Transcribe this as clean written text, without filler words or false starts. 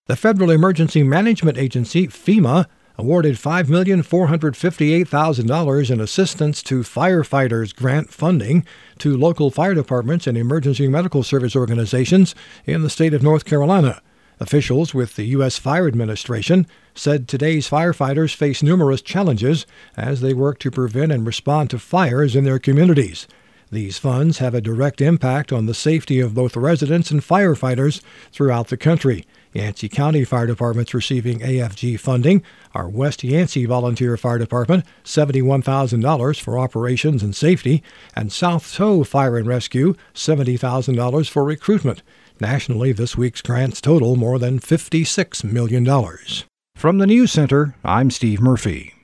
The Federal Emergency Management Agency, FEMA, awarded $5,458,000 in assistance to firefighters grant funding to local fire departments and emergency medical service organizations in the state of North Carolina. Officials with the U.S. Fire Administration said today's firefighters face numerous challenges as they work to prevent and respond to fires in their communities. These funds have a direct impact on the safety of both residents and firefighters throughout the country. Yancey County Fire Departments receiving AFG funding are West Yancey Volunteer Fire Department, $71,000 for operations and safety, and South Toe Fire and Rescue, $70,000 for recruitment. Nationally, this week's grants total more than $56 million. From the News Center, I'm Steve Murphy.